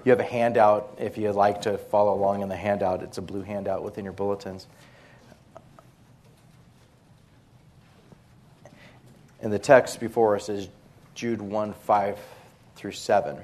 You have a handout if you'd like to follow along in the handout. It's a blue handout within your bulletins. And the text before us is Jude 1:5-7.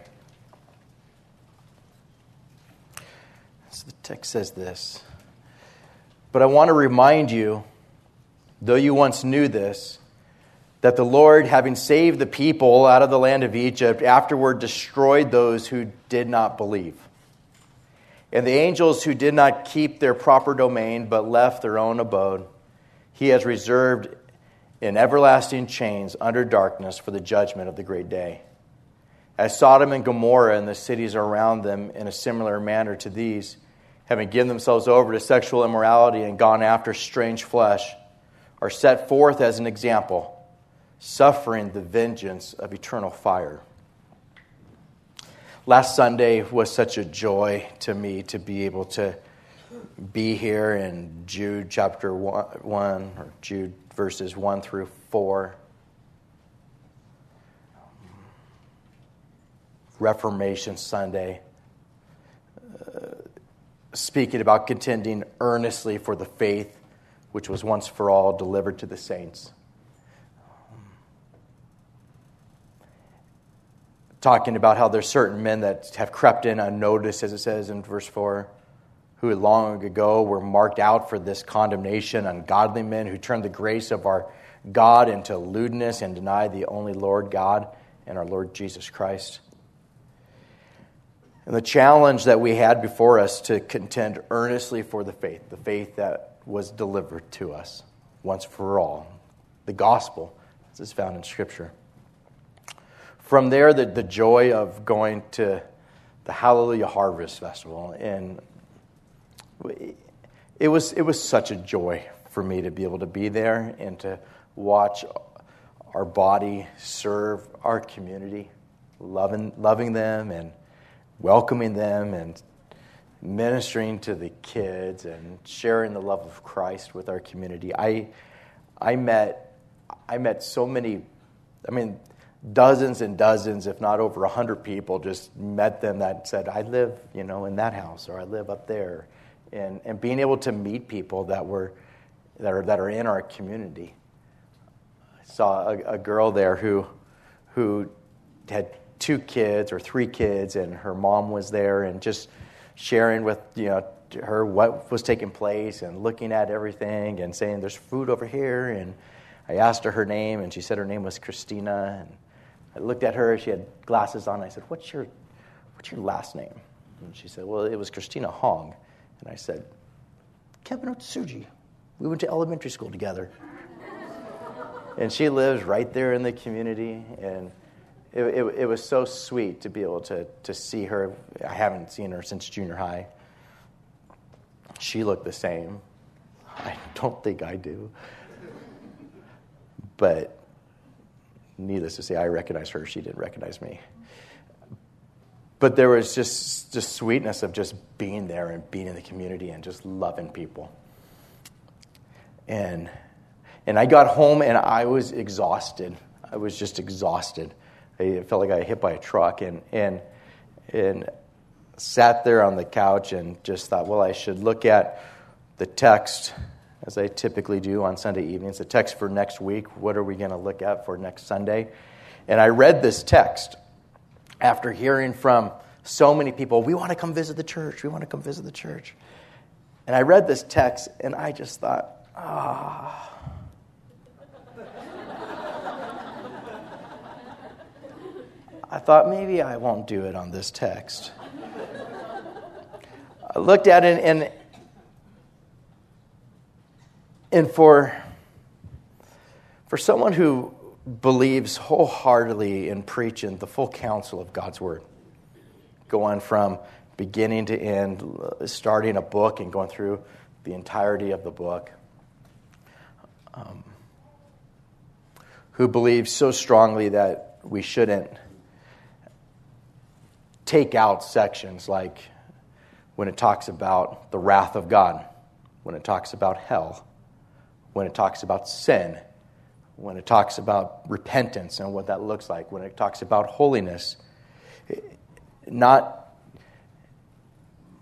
So the text says this: "But I want to remind you, though you once knew this, that the Lord, having saved the people out of the land of Egypt, afterward destroyed those who did not believe. And the angels who did not keep their proper domain, but left their own abode, he has reserved in everlasting chains under darkness for the judgment of the great day. As Sodom and Gomorrah and the cities around them in a similar manner to these, having given themselves over to sexual immorality and gone after strange flesh, are set forth as an example, suffering the vengeance of eternal fire." Last Sunday was such a joy to me to be able to be here in Jude chapter 1, or Jude verses 1-4. Reformation Sunday, speaking about contending earnestly for the faith which was once for all delivered to the saints. Talking about how there's certain men that have crept in unnoticed, as it says in verse 4, who long ago were marked out for this condemnation, ungodly men who turned the grace of our God into lewdness and denied the only Lord God and our Lord Jesus Christ. And the challenge that we had before us to contend earnestly for the faith that was delivered to us once for all, the gospel, as is found in Scripture. From there, the joy of going to the Hallelujah Harvest Festival, and it was such a joy for me to be able to be there and to watch our body serve our community, loving them and welcoming them and ministering to the kids and sharing the love of Christ with our community. I met so many, dozens and dozens, if not over 100 people, just met them that said, I live, in that house, or I live up there. And being able to meet people that are in our community. I saw a girl there who had 2 kids or 3 kids, and her mom was there, and just sharing with her what was taking place and looking at everything and saying, there's food over here. And I asked her name, and she said her name was Christina. And I looked at her, she had glasses on. I said, what's your last name? And she said, well, it was Christina Hong. And I said, Kevin Otsuji. We went to elementary school together. And she lives right there in the community. And it was so sweet to be able to see her. I haven't seen her since junior high. She looked the same. I don't think I do. But needless to say, I recognized her. She didn't recognize me. But there was just sweetness of just being there and being in the community and just loving people. And I got home and I was exhausted. I was just exhausted. I felt like I got hit by a truck and sat there on the couch and just thought, well, I should look at the text, as I typically do on Sunday evenings, the text for next week. What are we going to look at for next Sunday? And I read this text after hearing from so many people, we want to come visit the church. We want to come visit the church. And I read this text, and I just thought, I thought maybe I won't do it on this text. I looked at it, and for someone who believes wholeheartedly in preaching the full counsel of God's Word, going from beginning to end, starting a book and going through the entirety of the book, who believes so strongly that we shouldn't take out sections like when it talks about the wrath of God, when it talks about hell, when it talks about sin, when it talks about repentance and what that looks like, when it talks about holiness, not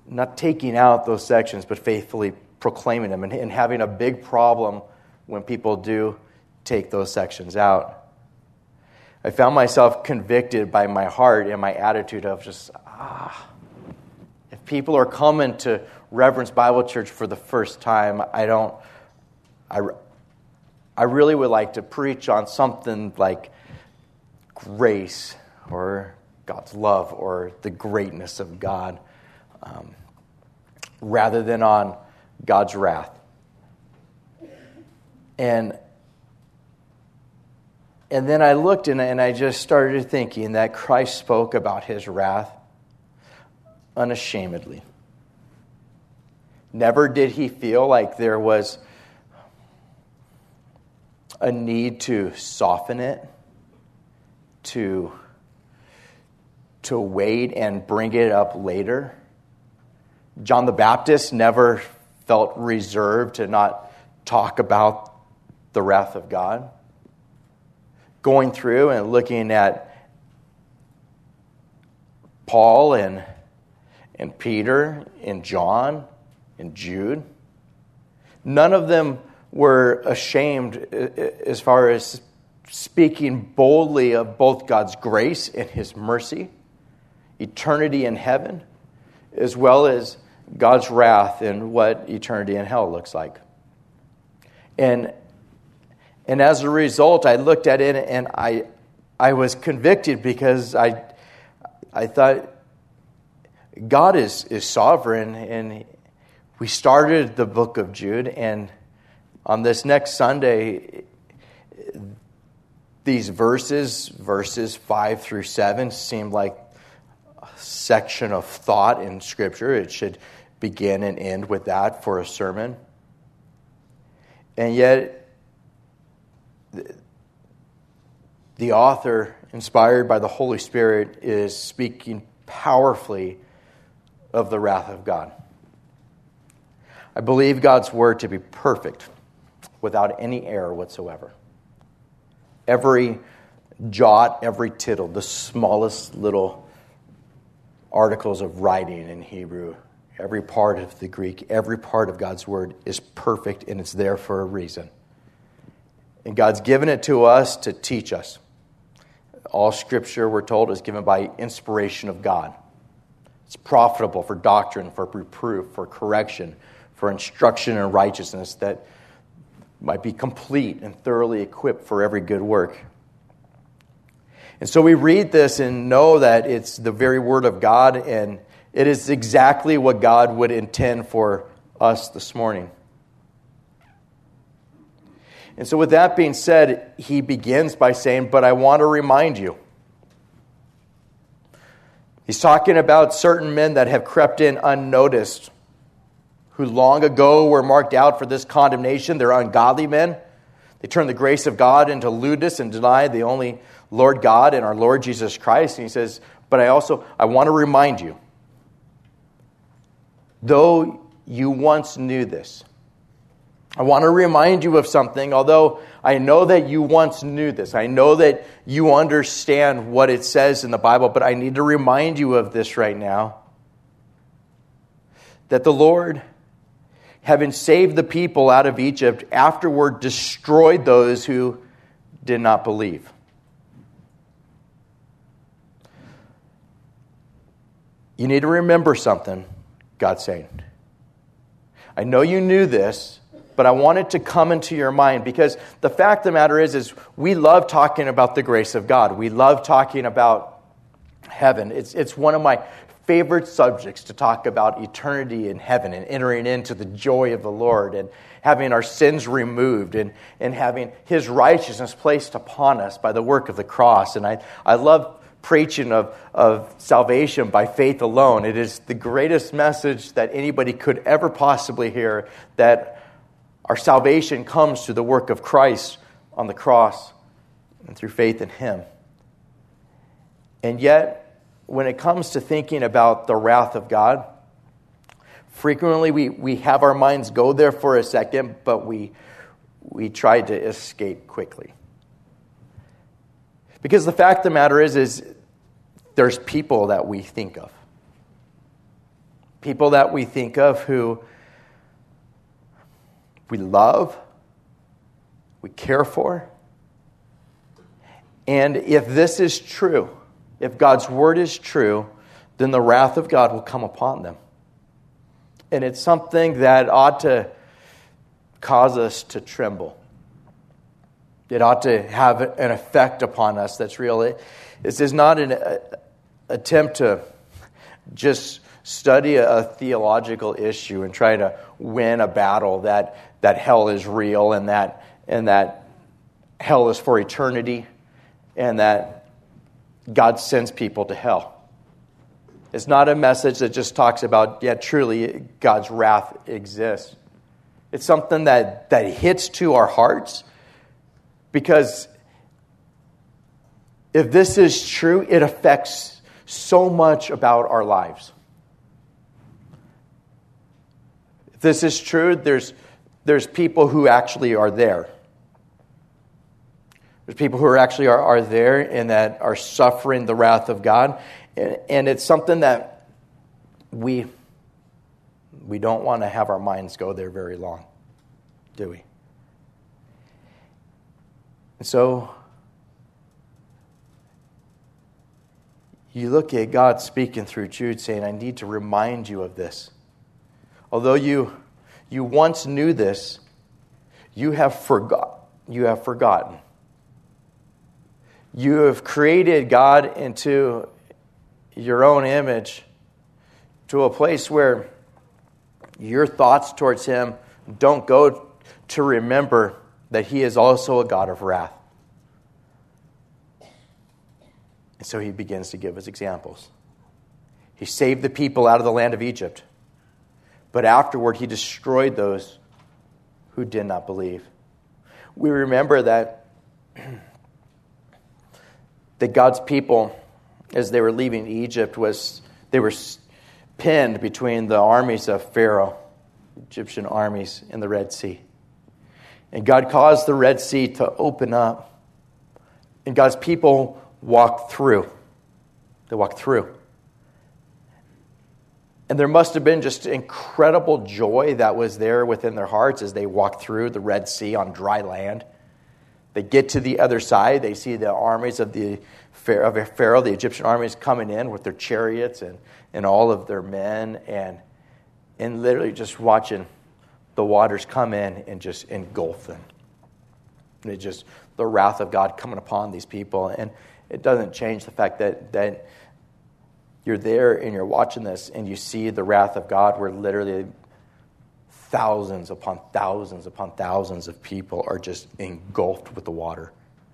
not taking out those sections, but faithfully proclaiming them, and having a big problem when people do take those sections out. I found myself convicted by my heart and my attitude of just, if people are coming to Reverence Bible Church for the first time, I really would like to preach on something like grace or God's love or the greatness of God, rather than on God's wrath. And then I looked and I just started thinking that Christ spoke about his wrath unashamedly. Never did he feel like there was a need to soften it, to wait and bring it up later. John the Baptist never felt reserved to not talk about the wrath of God. Going through and looking at Paul and Peter and John and Jude, none of them were ashamed as far as speaking boldly of both God's grace and his mercy, eternity in heaven, as well as God's wrath and what eternity in hell looks like. And as a result, I looked at it and I was convicted because I thought God is sovereign. And we started the book of Jude, and on this next Sunday, these verses 5 through 7, seemed like a section of thought in Scripture. It should begin and end with that for a sermon. And yet, the author, inspired by the Holy Spirit, is speaking powerfully of the wrath of God. I believe God's word to be perfect, without any error whatsoever. Every jot, every tittle, the smallest little articles of writing in Hebrew, every part of the Greek, every part of God's word is perfect, and it's there for a reason. And God's given it to us to teach us. All Scripture, we're told, is given by inspiration of God. It's profitable for doctrine, for reproof, for correction, for instruction in righteousness, that might be complete and thoroughly equipped for every good work. And so we read this and know that it's the very Word of God, and it is exactly what God would intend for us this morning. And so with that being said, he begins by saying, but I want to remind you. He's talking about certain men that have crept in unnoticed, who long ago were marked out for this condemnation. They're ungodly men. They turn the grace of God into lewdness and deny the only Lord God and our Lord Jesus Christ. And he says, but I want to remind you, though you once knew this, I want to remind you of something, although I know that you once knew this. I know that you understand what it says in the Bible, but I need to remind you of this right now. That the Lord, having saved the people out of Egypt, afterward destroyed those who did not believe. You need to remember something, God's saying. I know you knew this, but I want it to come into your mind, because the fact of the matter is we love talking about the grace of God. We love talking about heaven. It's one of my favorite subjects to talk about eternity in heaven and entering into the joy of the Lord and having our sins removed and having his righteousness placed upon us by the work of the cross. And I love preaching of salvation by faith alone. It is the greatest message that anybody could ever possibly hear, that our salvation comes through the work of Christ on the cross and through faith in him. And yet, when it comes to thinking about the wrath of God, frequently we have our minds go there for a second, but we try to escape quickly. Because the fact of the matter is there's people that we think of. people that we think of who we love, we care for. And if this is true, if God's word is true, then the wrath of God will come upon them. And it's something that ought to cause us to tremble. It ought to have an effect upon us that's real. This is not an attempt to just study a theological issue and try to win a battle that hell is real and that hell is for eternity and that God sends people to hell. It's not a message that just talks about, yeah, truly God's wrath exists. It's something that hits to our hearts, because if this is true, it affects so much about our lives. If this is true, there's people who actually are there. There's people who are actually are there and that are suffering the wrath of God. And it's something that we don't want to have our minds go there very long, do we? And so you look at God speaking through Jude saying, I need to remind you of this. Although you once knew this, you have forgotten. You have created God into your own image to a place where your thoughts towards Him don't go to remember that He is also a God of wrath. And so He begins to give us examples. He saved the people out of the land of Egypt, but afterward He destroyed those who did not believe. We remember that God's people, as they were leaving Egypt, they were pinned between the armies of Pharaoh, Egyptian armies, in the Red Sea. And God caused the Red Sea to open up. And God's people walked through. They walked through. And there must have been just incredible joy that was there within their hearts as they walked through the Red Sea on dry land. They get to the other side. They see the armies of Pharaoh, the Egyptian armies, coming in with their chariots and all of their men, and literally just watching the waters come in and just engulf them. And it just, the wrath of God coming upon these people. And it doesn't change the fact that you're there and you're watching this and you see the wrath of God where literally thousands upon thousands upon thousands of people are just engulfed with the water.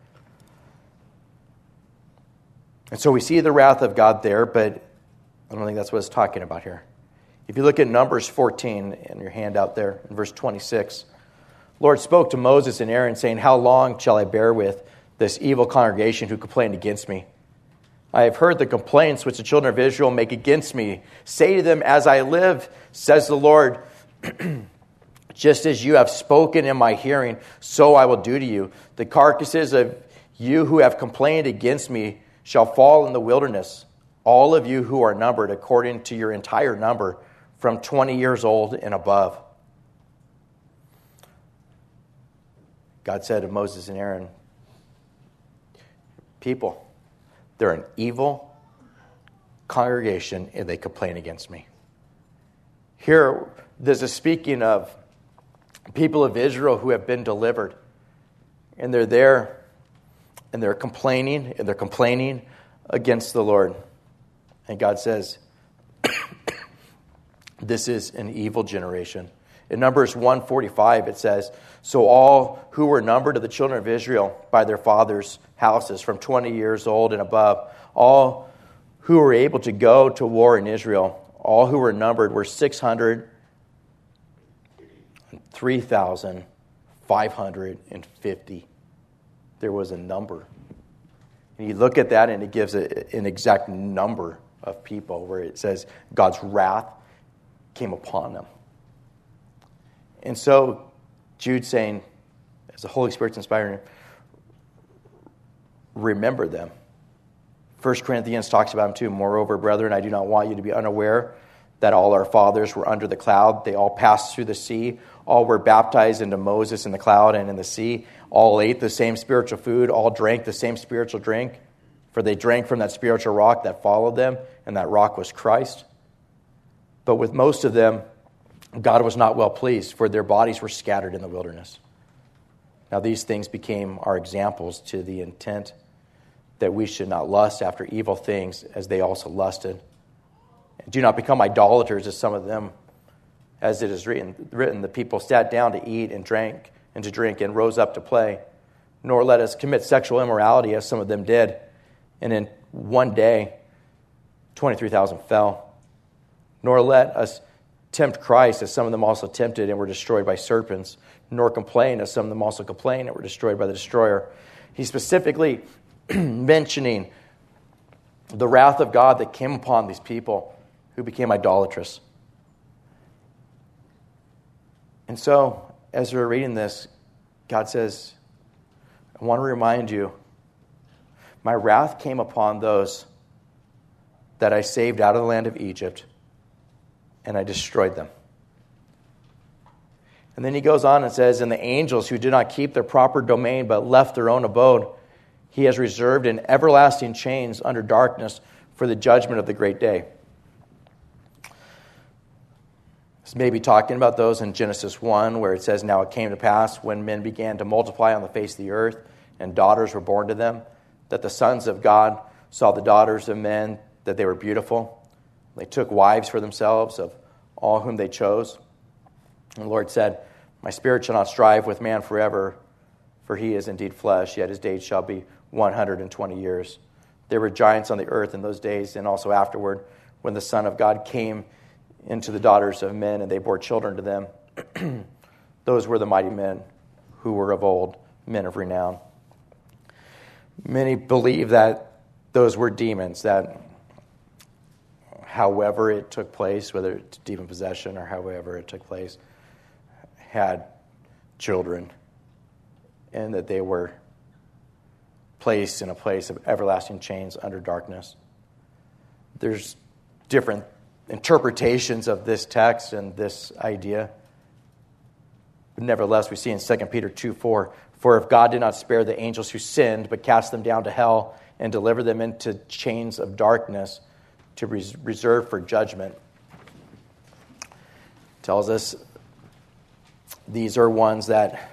And so we see the wrath of God there, but I don't think that's what it's talking about here. If you look at Numbers 14 in your handout there, in verse 26, Lord spoke to Moses and Aaron, saying, how long shall I bear with this evil congregation who complained against me? I have heard the complaints which the children of Israel make against me. Say to them, as I live, says the Lord, just as you have spoken in my hearing, so I will do to you. The carcasses of you who have complained against me shall fall in the wilderness, all of you who are numbered according to your entire number, from 20 years old and above. God said to Moses and Aaron, people, they're an evil congregation and they complain against me. Here, there's a speaking of people of Israel who have been delivered. And they're there and they're complaining against the Lord. And God says, this is an evil generation. In Numbers 1:45, it says, so all who were numbered of the children of Israel by their fathers' houses from 20 years old and above, all who were able to go to war in Israel, all who were numbered were 603,550. There was a number. And you look at that and it gives an exact number of people where it says God's wrath came upon them. And so Jude's saying, as the Holy Spirit's inspiring, remember them. 1 Corinthians talks about them too. Moreover, brethren, I do not want you to be unaware that all our fathers were under the cloud. They all passed through the sea. All were baptized into Moses in the cloud and in the sea. All ate the same spiritual food. All drank the same spiritual drink. For they drank from that spiritual rock that followed them, and that rock was Christ. But with most of them, God was not well pleased, for their bodies were scattered in the wilderness. Now these things became our examples, to the intent that we should not lust after evil things as they also lusted. And do not become idolaters as some of them, as it is written, the people sat down to eat and drank and to drink and rose up to play. Nor let us commit sexual immorality as some of them did. And in one day, 23,000 fell. Nor let us tempt Christ as some of them also tempted and were destroyed by serpents. Nor complain as some of them also complained and were destroyed by the destroyer. He's specifically mentioning the wrath of God that came upon these people who became idolatrous. And so, as we're reading this, God says, I want to remind you, my wrath came upon those that I saved out of the land of Egypt, and I destroyed them. And then he goes on and says, and the angels who did not keep their proper domain but left their own abode, he has reserved in everlasting chains under darkness for the judgment of the great day. This may be talking about those in Genesis 1, where it says, now it came to pass when men began to multiply on the face of the earth, and daughters were born to them, that the sons of God saw the daughters of men, that they were beautiful. They took wives for themselves of all whom they chose. And the Lord said, my spirit shall not strive with man forever, for he is indeed flesh, yet his days shall be 120 years. There were giants on the earth in those days, and also afterward, when the Son of God came into the daughters of men, and they bore children to them. Those were the mighty men who were of old, men of renown. Many believe that those were demons, that however it took place, whether it's demon possession or however it took place, had children, and that they were placed in a place of everlasting chains under darkness. There's different interpretations of this text and this idea. But nevertheless, we see in 2 Peter 2:4, for if God did not spare the angels who sinned, but cast them down to hell and delivered them into chains of darkness to reserve for judgment, tells us these are ones that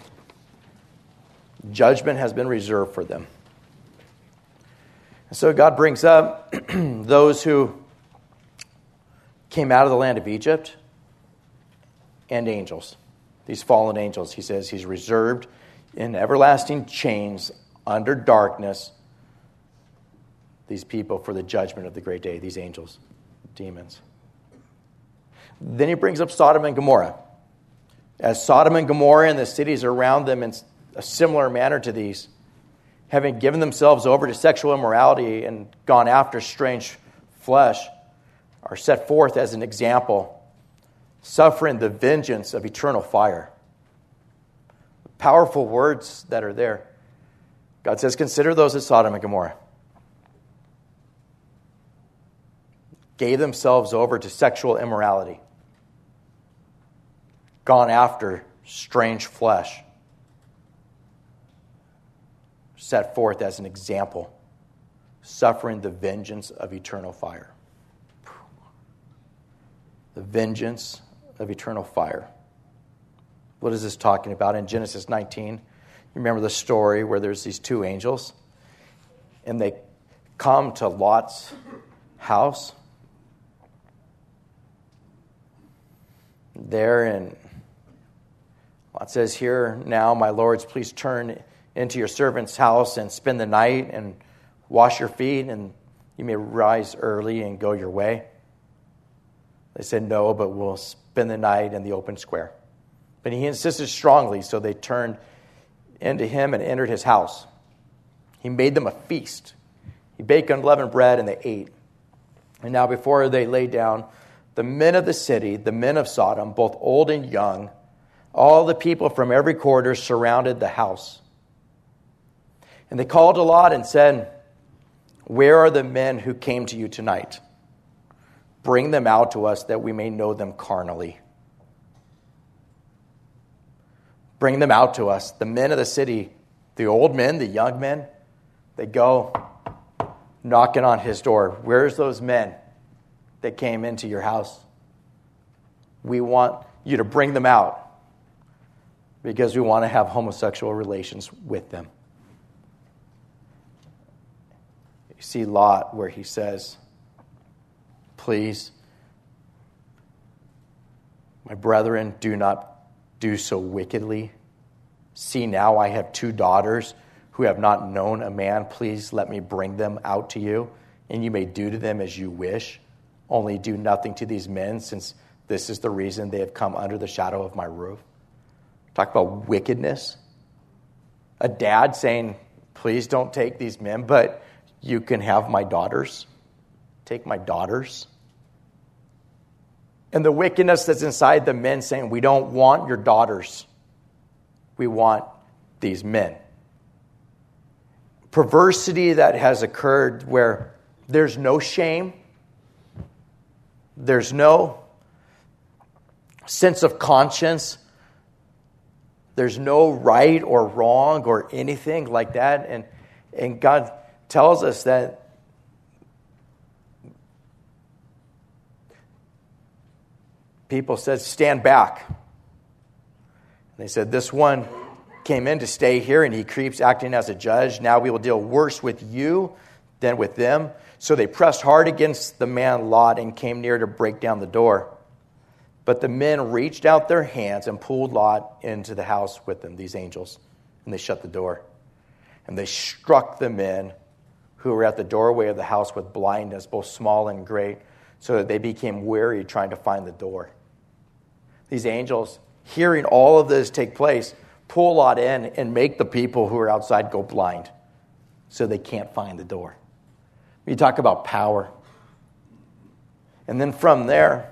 judgment has been reserved for them. And so God brings up those who came out of the land of Egypt and angels, these fallen angels. He says he's reserved in everlasting chains under darkness these people for the judgment of the great day, these angels, demons. Then he brings up Sodom and Gomorrah. As Sodom and Gomorrah and the cities around them in a similar manner to these, having given themselves over to sexual immorality and gone after strange flesh, are set forth as an example, suffering the vengeance of eternal fire. Powerful words that are there. God says, consider those at Sodom and Gomorrah. Gave themselves over to sexual immorality. Gone after strange flesh. Set forth as an example, suffering the vengeance of eternal fire. The vengeance of eternal fire. What is this talking about? In Genesis 19, you remember the story where there's these two angels, and they come to Lot's house. There, and Lot says, here now, my lords, please turn into your servant's house and spend the night and wash your feet, and you may rise early and go your way. They said, no, but we'll spend the night in the open square. But he insisted strongly, so they turned into him and entered his house. He made them a feast. He baked unleavened bread, and they ate. And now before they lay down, the men of the city, the men of Sodom, both old and young, all the people from every quarter surrounded the house. And they called to Lot and said, where are the men who came to you tonight? bring them out to us that we may know them carnally. Bring them out to us. The men of the city, the old men, the young men, they go knocking on his door. Where's those men that came into your house? We want you to bring them out because we want to have homosexual relations with them. You see Lot where he says, please, my brethren, do not do so wickedly. See, now I have 2 daughters who have not known a man. Please let me bring them out to you, and you may do to them as you wish. Only do nothing to these men, since this is the reason they have come under the shadow of my roof. Talk about wickedness. A dad saying, please don't take these men, but you can have my daughters. Take my daughters. And the wickedness that's inside the men saying, we don't want your daughters. We want these men. Perversity that has occurred where there's no shame. There's no sense of conscience. There's no right or wrong or anything like that. And God tells us that people said, stand back. And they said, this one came in to stay here, and he creeps acting as a judge. Now we will deal worse with you than with them. So they pressed hard against the man Lot and came near to break down the door. But the men reached out their hands and pulled Lot into the house with them, these angels, and they shut the door. And they struck the men who were at the doorway of the house with blindness, both small and great, so that they became weary trying to find the door. These angels, hearing all of this take place, pull Lot in and make the people who are outside go blind so they can't find the door. You talk about power. And then from there,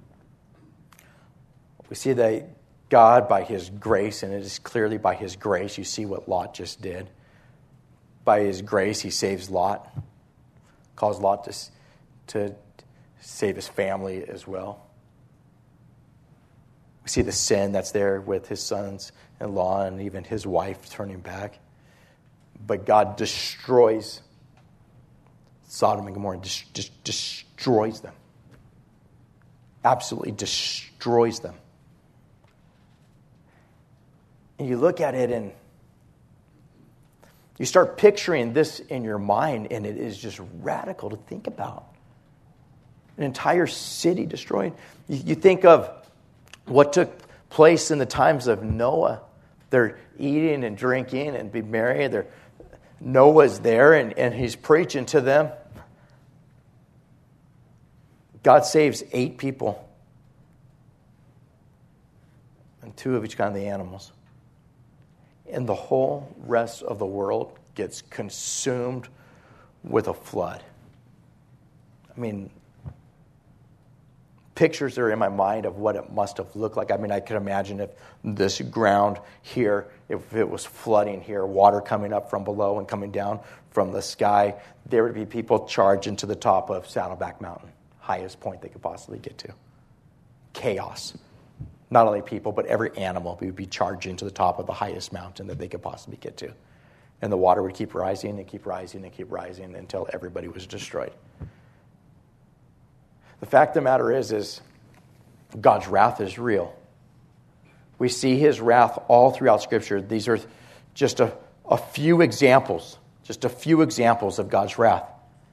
we see that God, by his grace, and it is clearly by his grace, you see what Lot just did. By his grace, he saves Lot, calls Lot to save his family as well. We see the sin that's there with his sons-in-law and even his wife turning back. But God destroys Sodom and Gomorrah, just destroys them. Absolutely destroys them. And you look at it and you start picturing this in your mind, and it is just radical to think about. An entire city destroyed. You think of what took place in the times of Noah. They're eating and drinking and be merry. Noah's there, and he's preaching to them. God saves 8 people. And 2 of each kind of the animals. And the whole rest of the world gets consumed with a flood. I mean, pictures are in my mind of what it must have looked like. I mean, I could imagine if this ground here, if it was flooding here, water coming up from below and coming down from the sky, there would be people charging to the top of Saddleback Mountain, highest point they could possibly get to. Chaos. Not only people, but every animal would be charging to the top of the highest mountain that they could possibly get to. And the water would keep rising and keep rising and keep rising until everybody was destroyed. The fact of the matter is God's wrath is real. We see his wrath all throughout Scripture. These are just a few examples, of God's wrath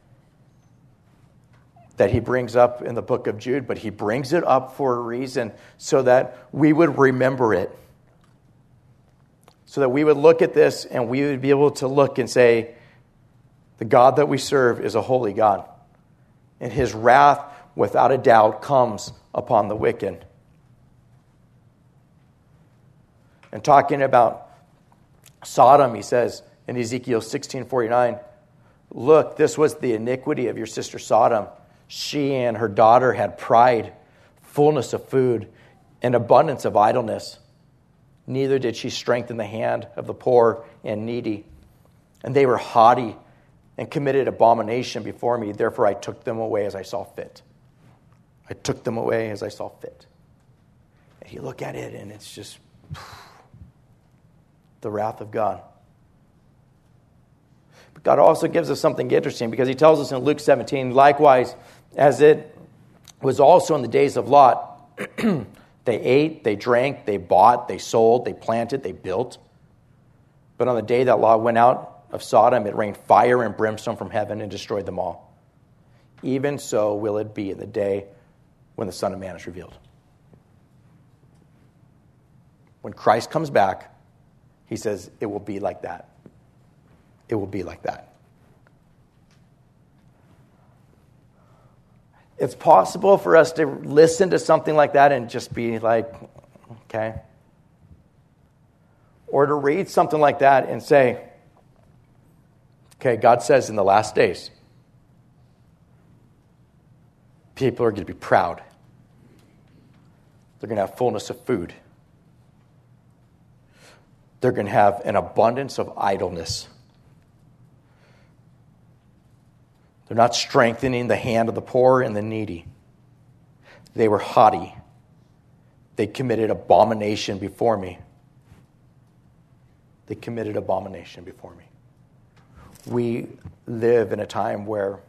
that he brings up in the book of Jude, but he brings it up for a reason so that we would remember it. So that we would look at this and we would be able to look and say, the God that we serve is a holy God. And his wrath, without a doubt, comes upon the wicked. And talking about Sodom, he says in Ezekiel 16:49, look, this was the iniquity of your sister Sodom. She and her daughter had pride, fullness of food, and abundance of idleness. Neither did she strengthen the hand of the poor and needy. And they were haughty and committed abomination before me. Therefore I took them away as I saw fit. I took them away as I saw fit. And you look at it, and it's just the wrath of God. But God also gives us something interesting, because he tells us in Luke 17, likewise, as it was also in the days of Lot, they ate, they drank, they bought, they sold, they planted, they built. But on the day that Lot went out of Sodom, it rained fire and brimstone from heaven and destroyed them all. Even so will it be in the day when the Son of Man is revealed. When Christ comes back, he says it will be like that. It will be like that. It's possible for us to listen to something like that and just be like, okay. Or to read something like that and say, okay, God says in the last days, people are going to be proud. They're going to have fullness of food. They're going to have an abundance of idleness. They're not strengthening the hand of the poor and the needy. They were haughty. They committed abomination before me. They committed abomination before me. We live in a time where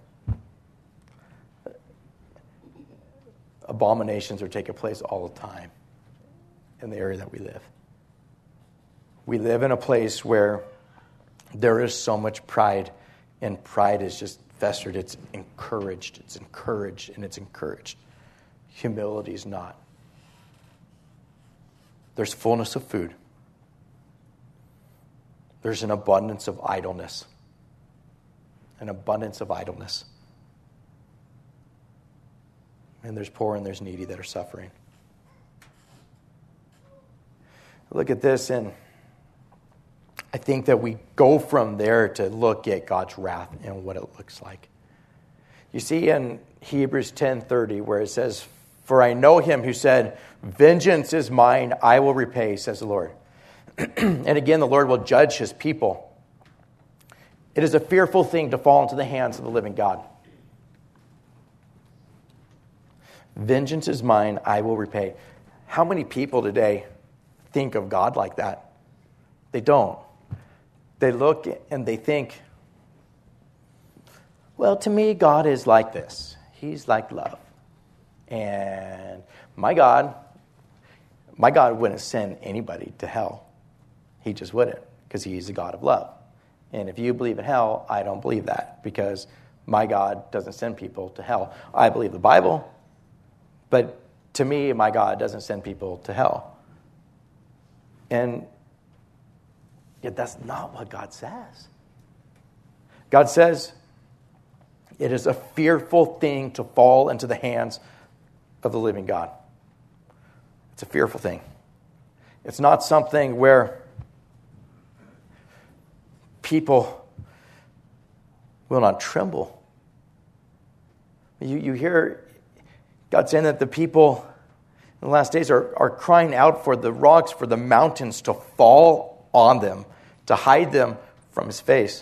abominations are taking place all the time in the area that we live. We live in a place where there is so much pride, and pride is just festered. It's encouraged. It's encouraged, and it's encouraged. Humility is not. There's fullness of food. There's an abundance of idleness. An abundance of idleness. And there's poor and there's needy that are suffering. Look at this, and I think that we go from there to look at God's wrath and what it looks like. You see in Hebrews 10:30 where it says, "For I know him who said, 'Vengeance is mine, I will repay,' says the Lord." And again, the Lord will judge his people. It is a fearful thing to fall into the hands of the living God. Vengeance is mine, I will repay. How many people today think of God like that? They don't. They look and they think, well, to me, God is like this. He's like love. And my God wouldn't send anybody to hell. He just wouldn't, because he's a God of love. And if you believe in hell, I don't believe that, because my God doesn't send people to hell. I believe the Bible, but to me, my God doesn't send people to hell. And yet that's not what God says. God says it is a fearful thing to fall into the hands of the living God. It's a fearful thing. It's not something where people will not tremble. You hear God saying that the people in the last days are crying out for the rocks, for the mountains to fall on them, to hide them from his face.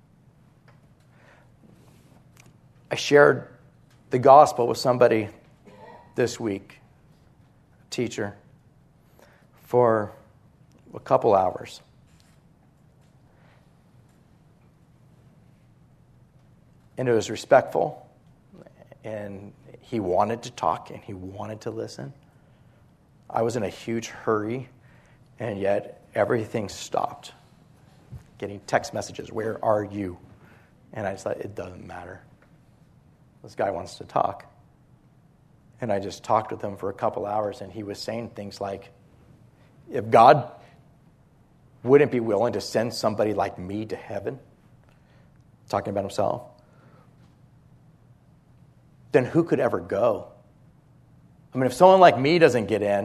I shared the gospel with somebody this week, a teacher, for a couple hours. And it was respectful, and he wanted to talk, and he wanted to listen. I was in a huge hurry, and yet everything stopped. Getting text messages, "Where are you?" And I just thought, it doesn't matter. This guy wants to talk. And I just talked with him for a couple hours, and he was saying things like, if God wouldn't be willing to send somebody like me to heaven, talking about himself, then who could ever go? I mean, if someone like me doesn't get in,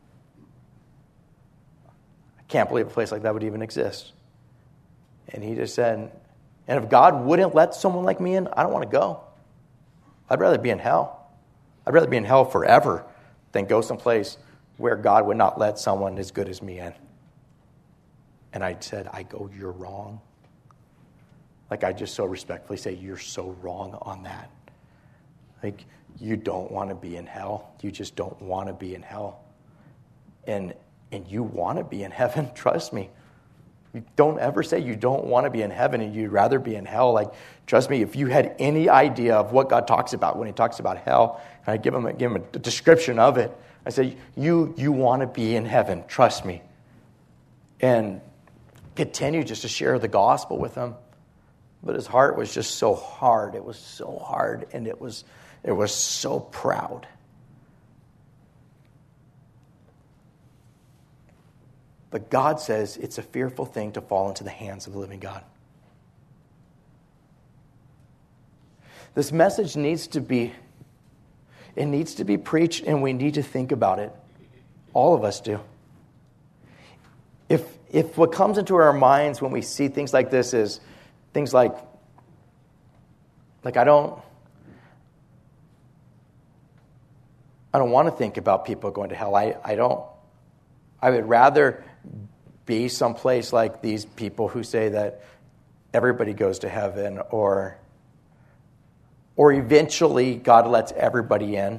I can't believe a place like that would even exist. And he just said, and if God wouldn't let someone like me in, I don't want to go. I'd rather be in hell. I'd rather be in hell forever than go someplace where God would not let someone as good as me in. And I said, you're wrong. Like, I just so respectfully say, you're so wrong on that. Like, you don't want to be in hell. You just don't want to be in hell. And you want to be in heaven, trust me. You don't ever say you don't want to be in heaven and you'd rather be in hell. Like, trust me, if you had any idea of what God talks about when he talks about hell, and I give him a description of it, I say, you want to be in heaven, trust me. And continue just to share the gospel with him. But his heart was just so hard. It was so hard, and it was so proud. But God says it's a fearful thing to fall into the hands of the living God. This message needs to be preached, and we need to think about it. All of us do. If what comes into our minds when we see things like this is things like I don't want to think about people going to hell. I would rather be someplace like these people who say that everybody goes to heaven, or eventually God lets everybody in,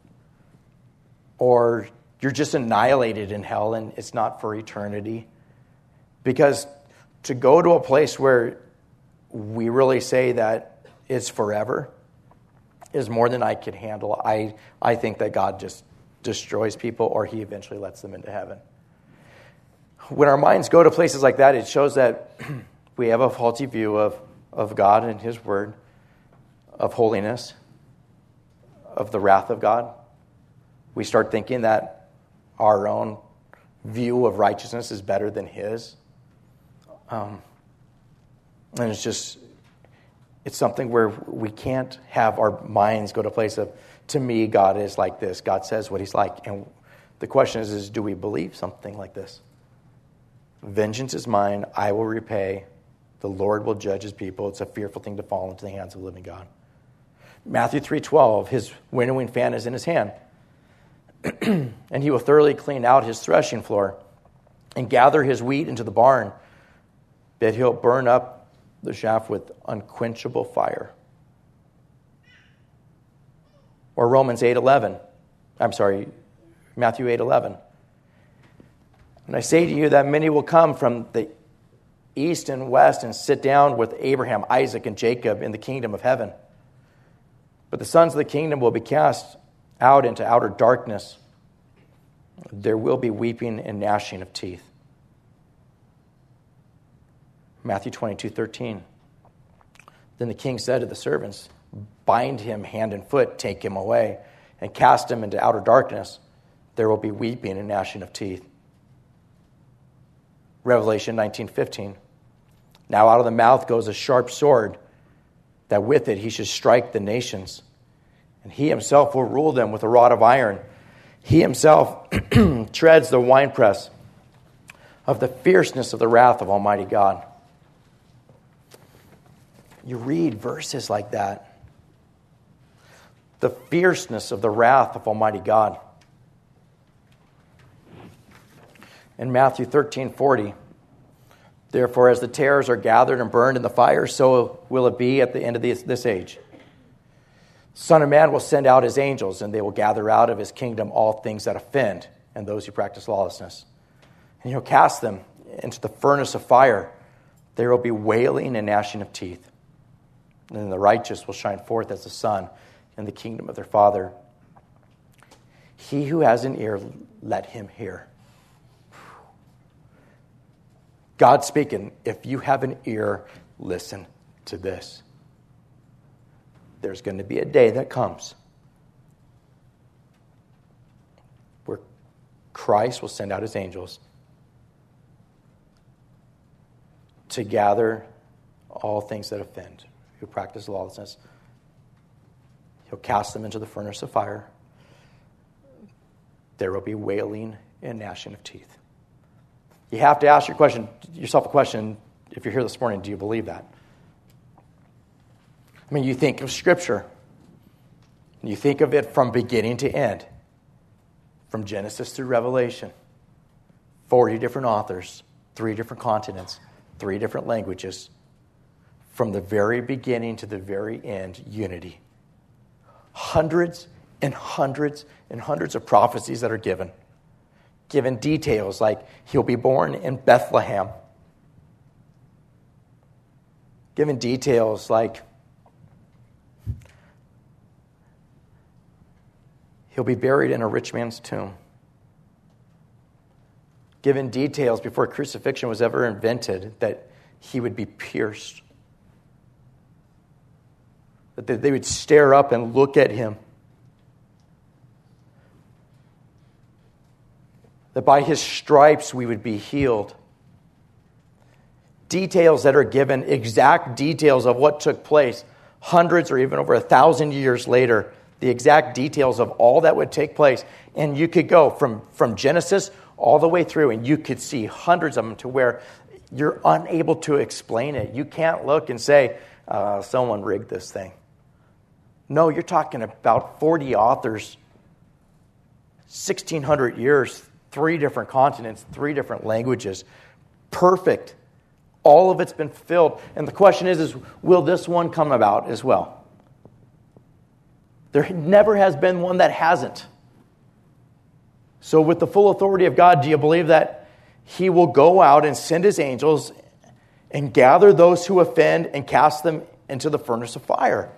or you're just annihilated in hell and it's not for eternity. Because to go to a place where we really say that it's forever is more than I could handle. I think that God just destroys people, or he eventually lets them into heaven. When our minds go to places like that, it shows that we have a faulty view of God and his word, of holiness, of the wrath of God. We start thinking that our own view of righteousness is better than his. And it's something where we can't have our minds go to a place of, to me, God is like this. God says what he's like. And the question is do we believe something like this? Vengeance is mine, I will repay. The Lord will judge his people. It's a fearful thing to fall into the hands of the living God. Matthew 3:12, his winnowing fan is in his hand. And he will thoroughly clean out his threshing floor and gather his wheat into the barn, but he'll burn up the chaff with unquenchable fire. Or Matthew 8:11. And I say to you that many will come from the east and west and sit down with Abraham, Isaac, and Jacob in the kingdom of heaven. But the sons of the kingdom will be cast out into outer darkness. There will be weeping and gnashing of teeth. Matthew 22:13. Then the king said to the servants, bind him hand and foot, take him away, and cast him into outer darkness. There will be weeping and gnashing of teeth. Revelation 19:15. Now out of the mouth goes a sharp sword, that with it he should strike the nations. And he himself will rule them with a rod of iron. He himself treads the winepress of the fierceness of the wrath of Almighty God. You read verses like that. The fierceness of the wrath of Almighty God. In Matthew 13:40, therefore, as the tares are gathered and burned in the fire, so will it be at the end of this age. Son of Man will send out his angels, and they will gather out of his kingdom all things that offend, and those who practice lawlessness. And he'll cast them into the furnace of fire. There will be wailing and gnashing of teeth. And then the righteous will shine forth as the sun in the kingdom of their Father. He who has an ear, let him hear. God speaking, if you have an ear, listen to this. There's going to be a day that comes where Christ will send out his angels to gather all things that offend, who practice lawlessness. He'll cast them into the furnace of fire. There will be wailing and gnashing of teeth. You have to ask yourself a question, if you're here this morning, do you believe that? I mean, you think of Scripture. You think of it from beginning to end. From Genesis through Revelation. 40 different authors, 3 different continents, 3 different languages. From the very beginning to the very end, unity. hundreds and hundreds and hundreds of prophecies that are given details like he'll be born in Bethlehem. Given details like he'll be buried in a rich man's tomb. Given details before crucifixion was ever invented that he would be pierced. That they would stare up and look at him. That by his stripes we would be healed. Details that are given, exact details of what took place hundreds or even over 1,000 years later. The exact details of all that would take place. And you could go from Genesis all the way through and you could see hundreds of them to where you're unable to explain it. You can't look and say, someone rigged this thing. No, you're talking about 40 authors, 1,600 years, 3 different continents, 3 different languages. Perfect. All of it's been filled. And the question is will this one come about as well? There never has been one that hasn't. So with the full authority of God, do you believe that he will go out and send his angels and gather those who offend and cast them into the furnace of fire?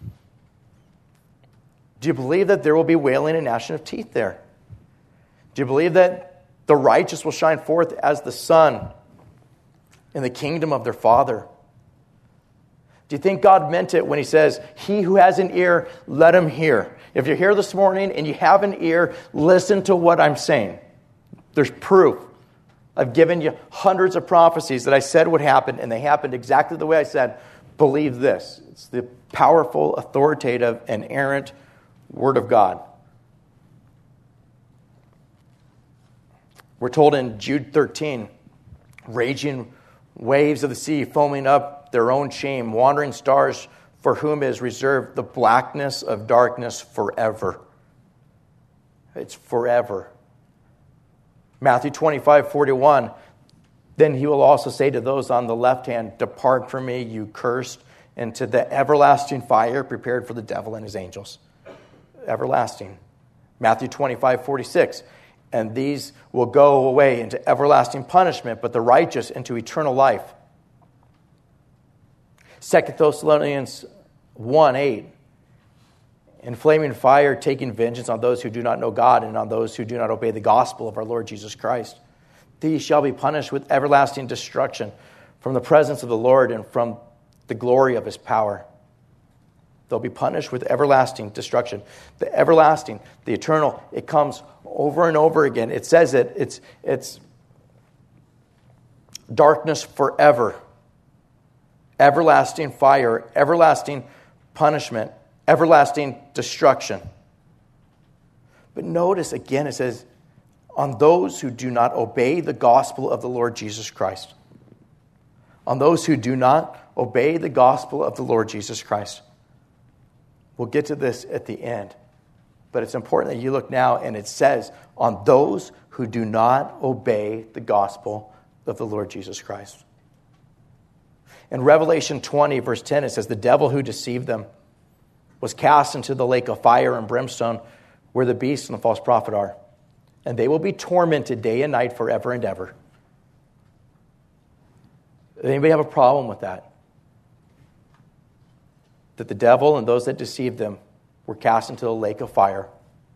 Do you believe that there will be wailing and gnashing of teeth there? Do you believe that the righteous will shine forth as the sun in the kingdom of their Father? Do you think God meant it when he says, he who has an ear, let him hear? If you're here this morning and you have an ear, listen to what I'm saying. There's proof. I've given you hundreds of prophecies that I said would happen, and they happened exactly the way I said. Believe this. It's the powerful, authoritative, and inerrant Word of God. We're told in Jude 13, raging waves of the sea foaming up their own shame, wandering stars for whom is reserved the blackness of darkness forever. It's forever. Matthew 25:41, then he will also say to those on the left hand, depart from me, you cursed, into the everlasting fire prepared for the devil and his angels. Everlasting. Matthew 25:46, and these will go away into everlasting punishment, but the righteous into eternal life. 2 Thessalonians 1:8, in flaming fire taking vengeance on those who do not know God and on those who do not obey the gospel of our Lord Jesus Christ. These shall be punished with everlasting destruction from the presence of the Lord and from the glory of his power. They'll be punished with everlasting destruction. The everlasting, the eternal, it comes over and over again. It says that it's darkness forever, everlasting fire, everlasting punishment, everlasting destruction. But notice again, it says, on those who do not obey the gospel of the Lord Jesus Christ. On those who do not obey the gospel of the Lord Jesus Christ. We'll get to this at the end. But it's important that you look now, and it says, on those who do not obey the gospel of the Lord Jesus Christ. In Revelation 20, verse 10, it says, the devil who deceived them was cast into the lake of fire and brimstone, where the beast and the false prophet are. And they will be tormented day and night forever and ever. Does anybody have a problem with that? That the devil and those that deceived them were cast into the lake of fire.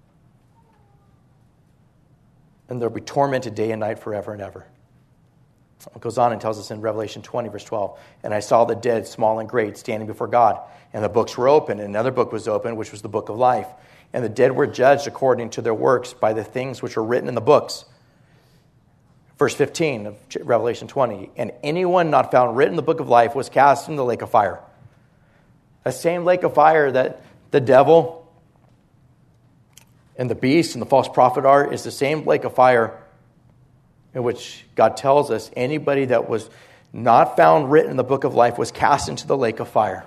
And they'll be tormented day and night forever and ever. It goes on and tells us in Revelation 20, verse 12, and I saw the dead, small and great, standing before God. And the books were open, and another book was opened, which was the book of life. And the dead were judged according to their works by the things which were written in the books. Verse 15 of Revelation 20, and anyone not found written in the book of life was cast into the lake of fire. The same lake of fire that the devil and the beast and the false prophet are is the same lake of fire in which God tells us anybody that was not found written in the book of life was cast into the lake of fire.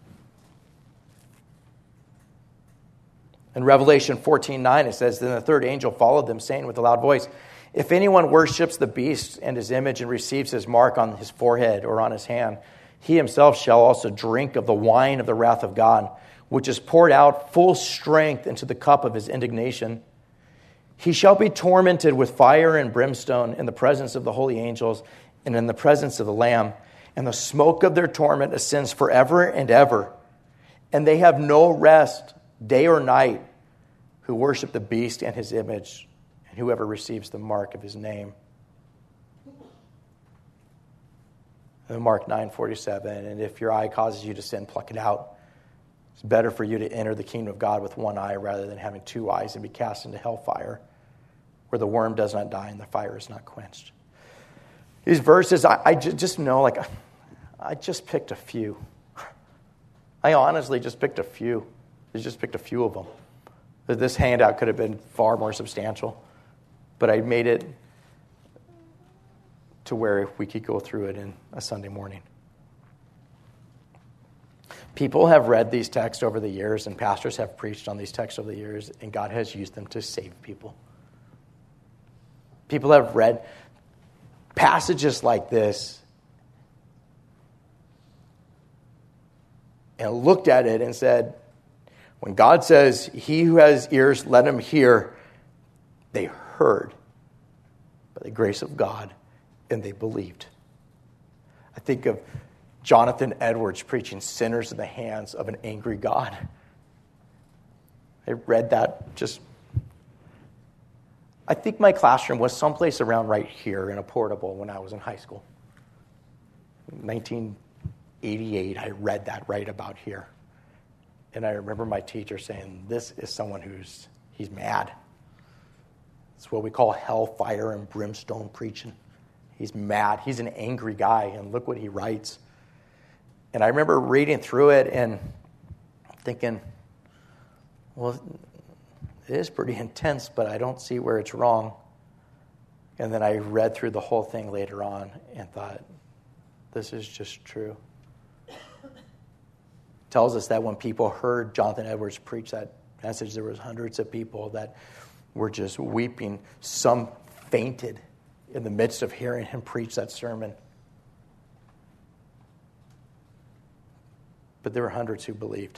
In Revelation 14:9, it says, then the third angel followed them, saying with a loud voice, if anyone worships the beast and his image and receives his mark on his forehead or on his hand, he himself shall also drink of the wine of the wrath of God, which is poured out full strength into the cup of his indignation. He shall be tormented with fire and brimstone in the presence of the holy angels and in the presence of the Lamb. And the smoke of their torment ascends forever and ever. And they have no rest, day or night, who worship the beast and his image, and whoever receives the mark of his name. And Mark 9:47, and if your eye causes you to sin, pluck it out. It's better for you to enter the kingdom of God with one eye rather than having two eyes and be cast into hellfire, where the worm does not die and the fire is not quenched. These verses, I just know, like, I just picked a few. I honestly just picked a few. I just picked a few of them. This handout could have been far more substantial, but I made it to where we could go through it in a Sunday morning. People have read these texts over the years, and pastors have preached on these texts over the years, and God has used them to save people. People have read passages like this and looked at it and said, when God says, he who has ears, let him hear, they heard by the grace of God, and they believed. I think of Jonathan Edwards preaching sinners in the hands of an angry God. I read that I think my classroom was someplace around right here in a portable when I was in high school. In 1988, I read that right about here. And I remember my teacher saying, this is someone he's mad. It's what we call hellfire and brimstone preaching. He's mad. He's an angry guy, and look what he writes. And I remember reading through it and thinking, well, it is pretty intense, but I don't see where it's wrong. And then I read through the whole thing later on and thought, this is just true. Tells us that when people heard Jonathan Edwards preach that message, there was hundreds of people that were just weeping. Some fainted in the midst of hearing him preach that sermon. But there were hundreds who believed.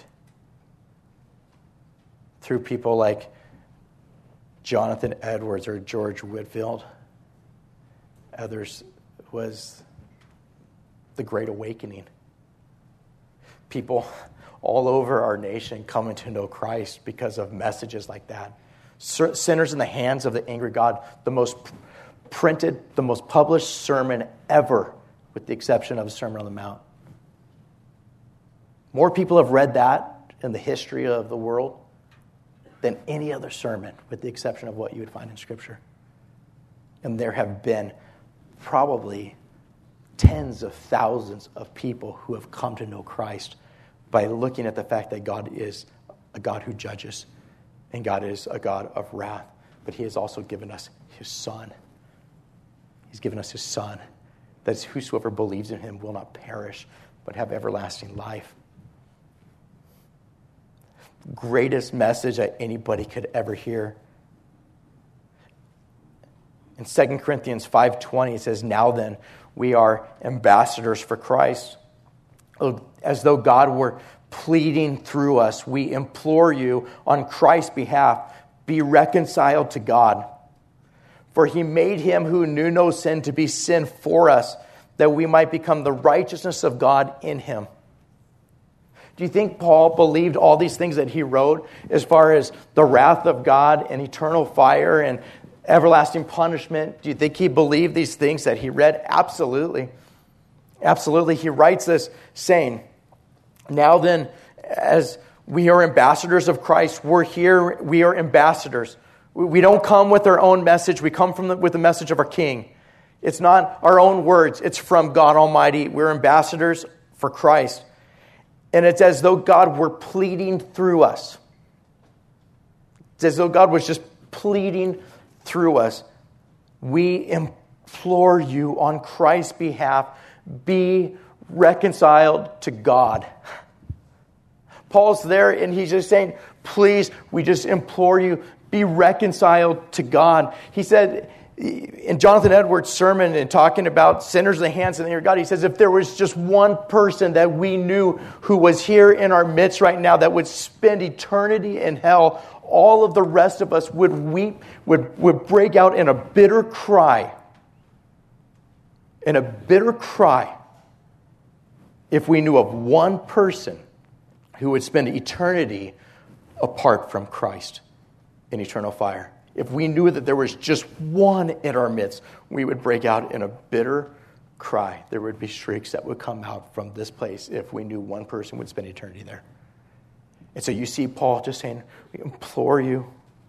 Through people like Jonathan Edwards or George Whitefield. Others was the Great Awakening. People all over our nation coming to know Christ because of messages like that. Sinners in the hands of the angry God, the most printed, the most published sermon ever, with the exception of the Sermon on the Mount. More people have read that in the history of the world than any other sermon, with the exception of what you would find in Scripture. And there have been probably tens of thousands of people who have come to know Christ by looking at the fact that God is a God who judges, and God is a God of wrath, but he has also given us his Son. He's given us his Son, that whosoever believes in him will not perish, but have everlasting life. Greatest message that anybody could ever hear. In 2 Corinthians 5:20, it says, "Now then, we are ambassadors for Christ. As though God were pleading through us, we implore you on Christ's behalf, be reconciled to God. For he made him who knew no sin to be sin for us, that we might become the righteousness of God in him." Do you think Paul believed all these things that he wrote as far as the wrath of God and eternal fire and everlasting punishment? Do you think he believed these things that he read? Absolutely. Absolutely. He writes this saying, "Now then, as we are ambassadors of Christ, we're here, we are ambassadors. We don't come with our own message. We come with the message of our King. It's not our own words. It's from God Almighty. We're ambassadors for Christ. And it's as though God were pleading through us. It's as though God was just pleading through us. We implore you on Christ's behalf, be reconciled to God." Paul's there and he's just saying, please, we just implore you, be reconciled to God. He said, In Jonathan Edwards' sermon and talking about sinners in the hands of the God, he says if there was just one person that we knew who was here in our midst right now that would spend eternity in hell, all of the rest of us would weep, would break out in a bitter cry. In a bitter cry if we knew of one person who would spend eternity apart from Christ in eternal fire. If we knew that there was just one in our midst, we would break out in a bitter cry. There would be shrieks that would come out from this place if we knew one person would spend eternity there. And so you see Paul just saying, we implore you,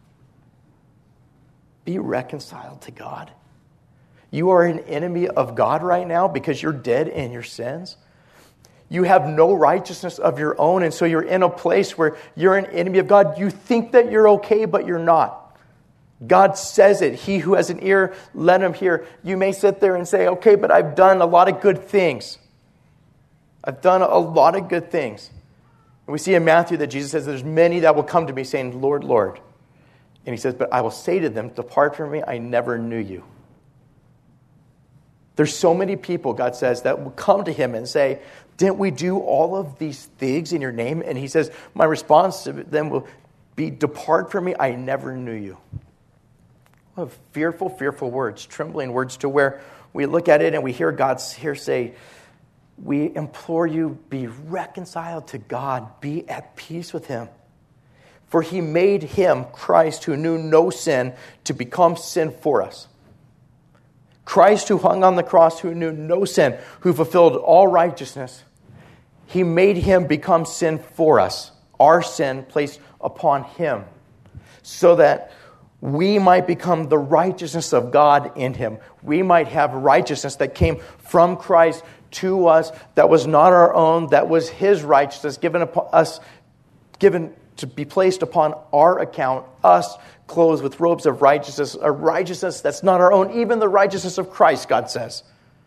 be reconciled to God. You are an enemy of God right now because you're dead in your sins. You have no righteousness of your own, and so you're in a place where you're an enemy of God. You think that you're okay, but you're not. God says it. He who has an ear, let him hear. You may sit there and say, okay, but I've done a lot of good things. I've done a lot of good things. And we see in Matthew that Jesus says, there's many that will come to me saying, Lord, Lord. And he says, but I will say to them, depart from me, I never knew you. There's so many people, God says, that will come to him and say, didn't we do all of these things in your name? And he says, my response to them will be, depart from me, I never knew you. What fearful, fearful words, trembling words to where we look at it and we hear God here say, we implore you, be reconciled to God, be at peace with him. For he made him, Christ, who knew no sin, to become sin for us. Christ who hung on the cross, who knew no sin, who fulfilled all righteousness, he made him become sin for us. Our sin placed upon him, so that we might become the righteousness of God in him. We might have righteousness that came from Christ to us, that was not our own, that was his righteousness given upon us, given to be placed upon our account, us clothed with robes of righteousness, a righteousness that's not our own, even the righteousness of Christ, God says.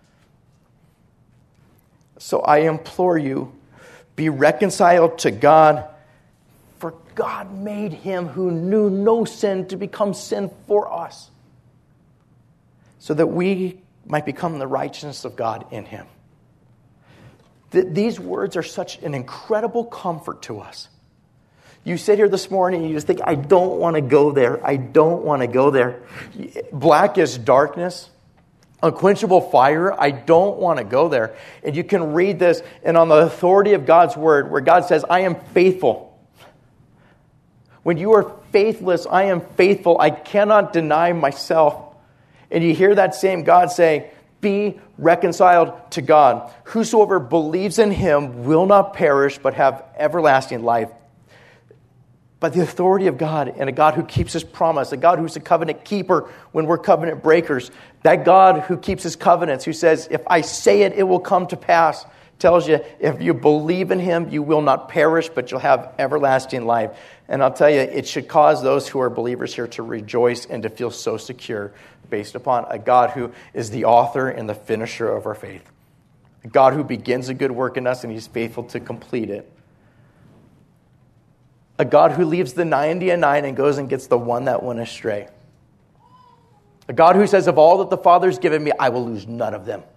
So I implore you, be reconciled to God, for God made him who knew no sin to become sin for us, so that we might become the righteousness of God in him. These words are such an incredible comfort to us. You sit here this morning and you just think, I don't want to go there. I don't want to go there. Black is darkness. Unquenchable fire. I don't want to go there. And you can read this, and on the authority of God's word, where God says, I am faithful. When you are faithless, I am faithful. I cannot deny myself. And you hear that same God say, be reconciled to God. Whosoever believes in him will not perish, but have everlasting life. By the authority of God, and a God who keeps his promise, a God who's a covenant keeper when we're covenant breakers, that God who keeps his covenants, who says, if I say it, it will come to pass, tells you, if you believe in him, you will not perish, but you'll have everlasting life. And I'll tell you, it should cause those who are believers here to rejoice and to feel so secure based upon a God who is the author and the finisher of our faith. A God who begins a good work in us and he's faithful to complete it. A God who leaves the 99 and goes and gets the one that went astray. A God who says, of all that the Father's given me, I will lose none of them.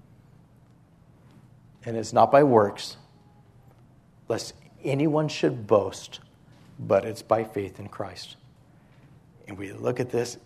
And it's not by works, lest anyone should boast, but it's by faith in Christ. And we look at this,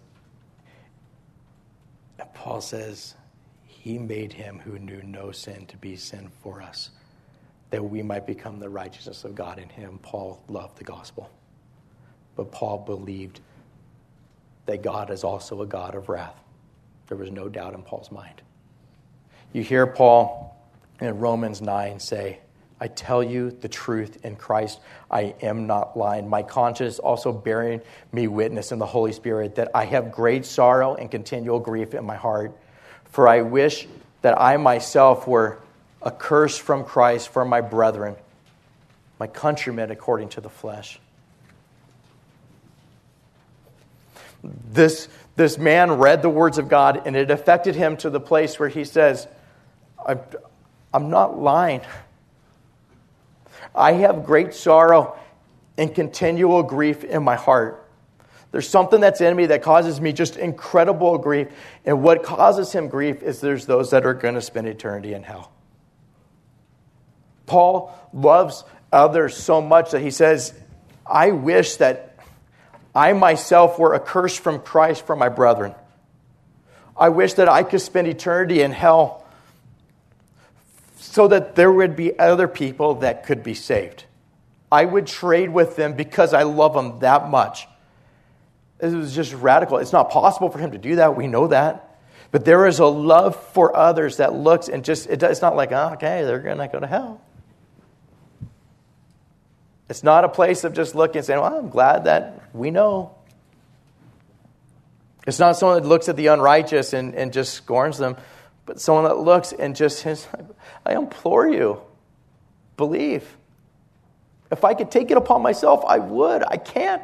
and Paul says, he made him who knew no sin to be sin for us, that we might become the righteousness of God in him. Paul loved the gospel. But Paul believed that God is also a God of wrath. There was no doubt in Paul's mind. You hear Paul in Romans 9 say, I tell you the truth in Christ, I am not lying. My conscience also bearing me witness in the Holy Spirit that I have great sorrow and continual grief in my heart. For I wish that I myself were accursed from Christ for my brethren, my countrymen according to the flesh. This man read the words of God, and it affected him to the place where he says, I'm not lying. I have great sorrow and continual grief in my heart. There's something that's in me that causes me just incredible grief. And what causes him grief is there's those that are going to spend eternity in hell. Paul loves others so much that he says, I wish that I myself were accursed from Christ for my brethren. I wish that I could spend eternity in hell so that there would be other people that could be saved. I would trade with them because I love them that much. It was just radical. It's not possible for him to do that. We know that. But there is a love for others that looks and just, it's not like, oh, okay, they're going to go to hell. It's not a place of just looking and saying, well, I'm glad that we know. It's not someone that looks at the unrighteous and just scorns them, but someone that looks and just says, I implore you, believe. If I could take it upon myself, I would. I can't.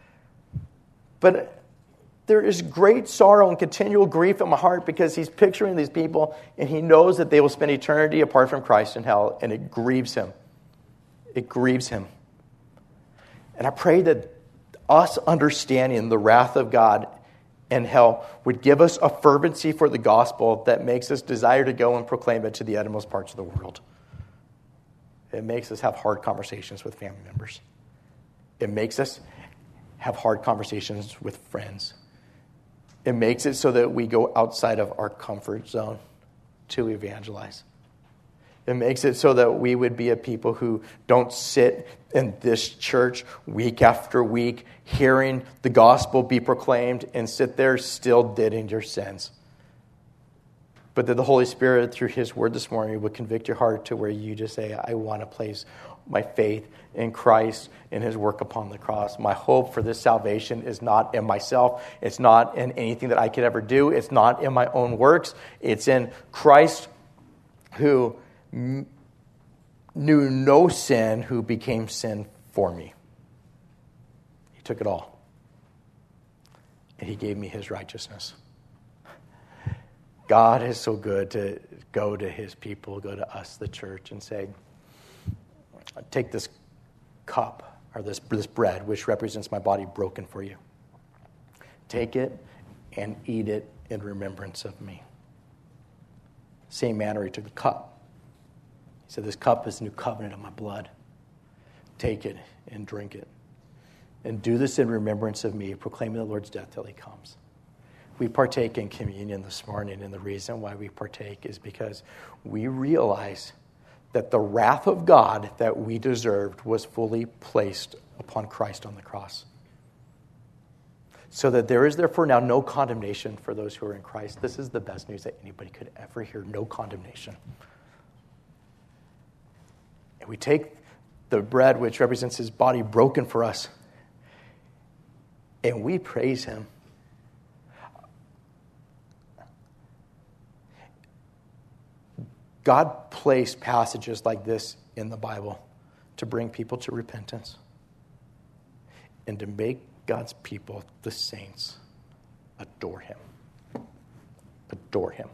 But there is great sorrow and continual grief in my heart because he's picturing these people and he knows that they will spend eternity apart from Christ in hell, and it grieves him. It grieves him. And I pray that us understanding the wrath of God and hell would give us a fervency for the gospel that makes us desire to go and proclaim it to the uttermost parts of the world. It makes us have hard conversations with family members. It makes us have hard conversations with friends. It makes it so that we go outside of our comfort zone to evangelize. It makes it so that we would be a people who don't sit in this church week after week hearing the gospel be proclaimed and sit there still dead in your sins. But that the Holy Spirit, through his word this morning, would convict your heart to where you just say, I want to place my faith in Christ and his work upon the cross. My hope for this salvation is not in myself. It's not in anything that I could ever do. It's not in my own works. It's in Christ who knew no sin, who became sin for me. He took it all. And he gave me his righteousness. God is so good to go to his people, go to us, the church, and say, take this cup, or this bread, which represents my body broken for you. Take it and eat it in remembrance of me. Same manner, he took the cup. He said, this cup is the new covenant of my blood. Take it and drink it. And do this in remembrance of me, proclaiming the Lord's death till he comes. We partake in communion this morning, and the reason why we partake is because we realize that the wrath of God that we deserved was fully placed upon Christ on the cross. So that there is therefore now no condemnation for those who are in Christ. This is the best news that anybody could ever hear, no condemnation. And we take the bread, which represents his body broken for us, and we praise him. God placed passages like this in the Bible to bring people to repentance and to make God's people, the saints, adore him. Adore him.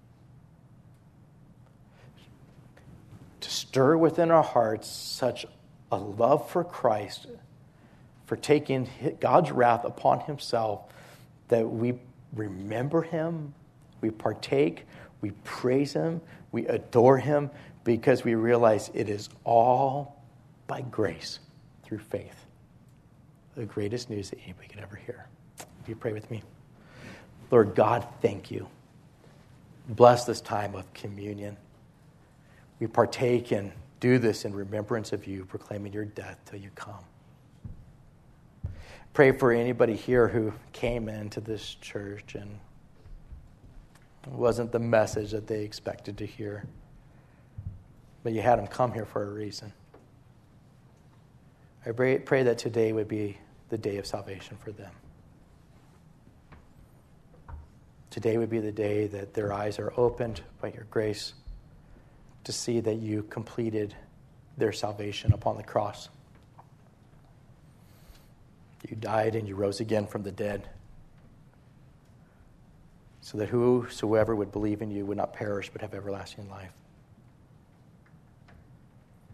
To stir within our hearts such a love for Christ, for taking God's wrath upon himself, that we remember him, we partake, we praise him, we adore him, because we realize it is all by grace through faith. The greatest news that anybody could ever hear. Will you pray with me? Lord God, thank you. Bless this time of communion. We partake and do this in remembrance of you, proclaiming your death till you come. Pray for anybody here who came into this church and it wasn't the message that they expected to hear, but you had them come here for a reason. I pray that today would be the day of salvation for them. Today would be the day that their eyes are opened by your grace to see that you completed their salvation upon the cross. You died and you rose again from the dead, so that whosoever would believe in you would not perish but have everlasting life.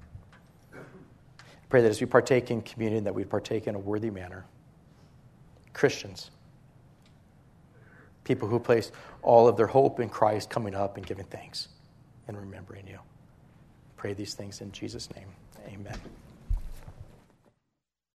I pray that as we partake in communion, that we partake in a worthy manner. Christians. People who place all of their hope in Christ, coming up and giving thanks and remembering you. Pray these things in Jesus' name. Amen.